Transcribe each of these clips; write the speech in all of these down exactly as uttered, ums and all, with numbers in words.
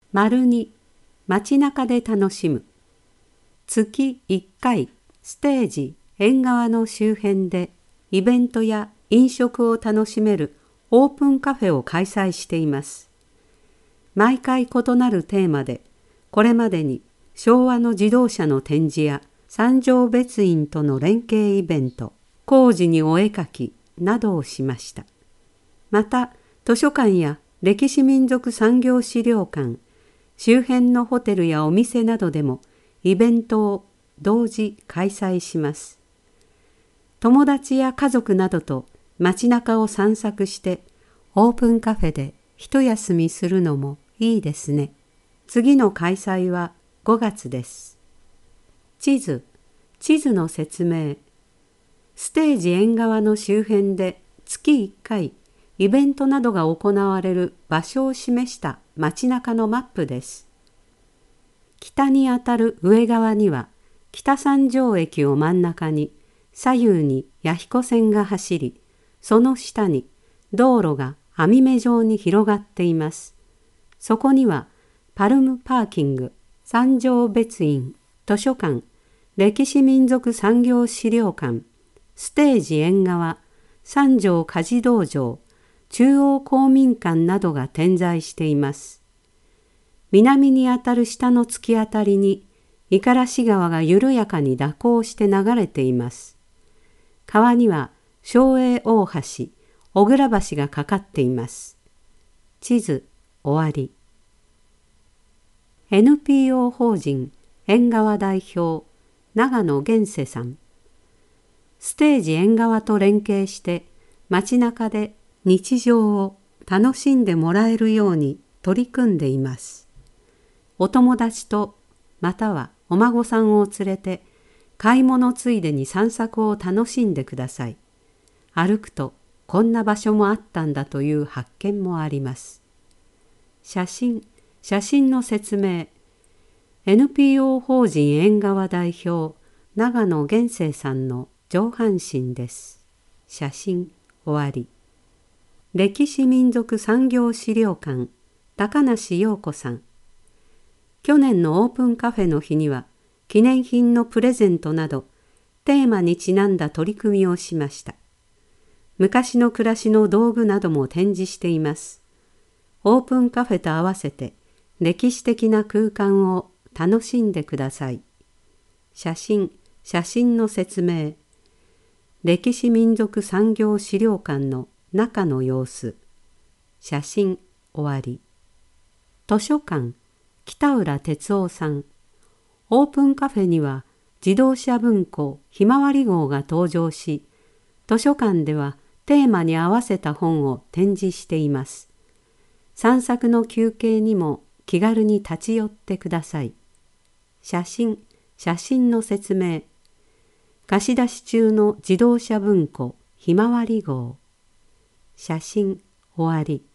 丸に街中で楽しむ。月いっかいステージ縁側の周辺でイベントや飲食を楽しめるオープンカフェを開催しています。毎回異なるテーマで、これまでに昭和の自動車の展示や三条別院との連携イベント、工事にお絵描きなどをしました。また、図書館や歴史民族産業資料館、周辺のホテルやお店などでもイベントを同時開催します。友達や家族などと街中を散策してオープンカフェで一休みするのもいいですね。次の開催はごがつです。地図、地図の説明。ステージ縁側の周辺で月いっかいイベントなどが行われる場所を示した街中のマップです。北にあたる上側には北三条駅を真ん中に左右に弥彦線が走り、その下に道路が網目状に広がっています。そこにはパルムパーキング、三条別院、図書館、歴史民族産業資料館、ステージ縁側、三条家事道場、中央公民館などが点在しています。南にあたる下の突き当たりに五十嵐川が緩やかに蛇行して流れています。川には松栄大橋、小倉橋がかかっています。地図終わり。エヌピーオー 法人縁側代表長野源世さん。ステージ縁側と連携して街中で日常を楽しんでもらえるように取り組んでいます。お友達とまたはお孫さんを連れて買い物ついでに散策を楽しんでください。歩くとこんな場所もあったんだという発見もあります。写真、写真の説明。エヌピーオー 法人縁側代表長野源世さんの上半身です。写真終わり。歴史民族産業資料館高梨陽子さん。去年のオープンカフェの日には記念品のプレゼントなどテーマにちなんだ取り組みをしました。昔の暮らしの道具なども展示しています。オープンカフェと合わせて歴史的な空間を楽しんでください。写真、写真の説明。歴史民族産業資料館の中の様子。写真終わり。図書館北浦哲夫さん。オープンカフェには自動車文庫ひまわり号が登場し、図書館ではテーマに合わせた本を展示しています。散策の休憩にも気軽に立ち寄ってください。写真、写真の説明。貸し出し中の自動車文庫ひまわり号。写真終わり。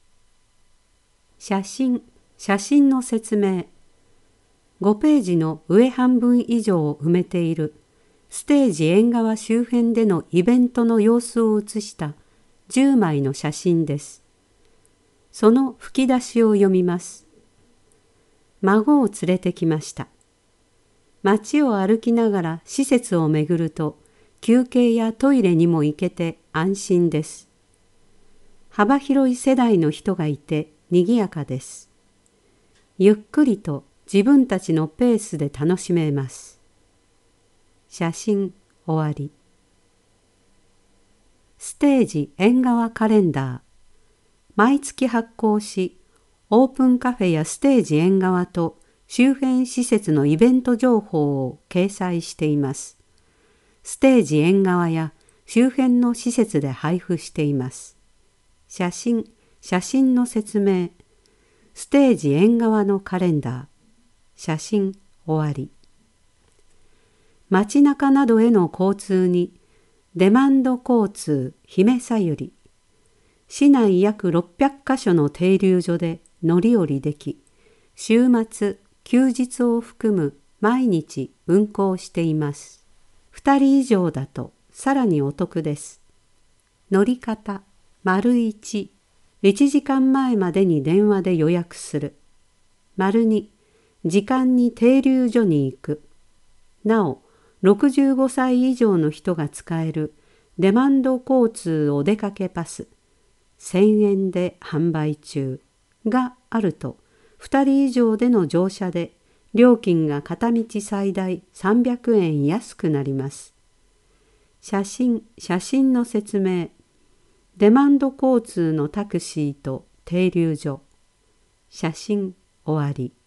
写真、写真の説明。ごページの上半分以上を埋めているステージ縁側周辺でのイベントの様子を写したじゅうまいの写真です。その吹き出しを読みます。孫を連れてきました。街を歩きながら施設を巡ると休憩やトイレにも行けて安心です。幅広い世代の人がいて賑やかです。ゆっくりと自分たちのペースで楽しめます。写真終わり。ステージ縁側カレンダー。毎月発行し、オープンカフェやステージ縁側と周辺施設のイベント情報を掲載しています。ステージ縁側や周辺の施設で配布しています。写真、写真の説明。ステージ縁側のカレンダー。写真終わり。街中などへの交通にデマンド交通姫さゆり。市内約ろっぴゃくかしょの停留所で乗り降りでき、週末、休日を含む毎日運行しています。ふたり以上だとさらにお得です。乗り方、丸いち、いちじかんまえまでに電話で予約する。 丸に、時間に停留所に行く。なお、ろくじゅうごさい以上の人が使えるデマンド交通お出かけパス、せんえんで販売中があると、ふたり以上での乗車で料金が片道最大さんびゃくえん安くなります。写真、写真の説明。デマンド交通のタクシーと停留所。写真終わり。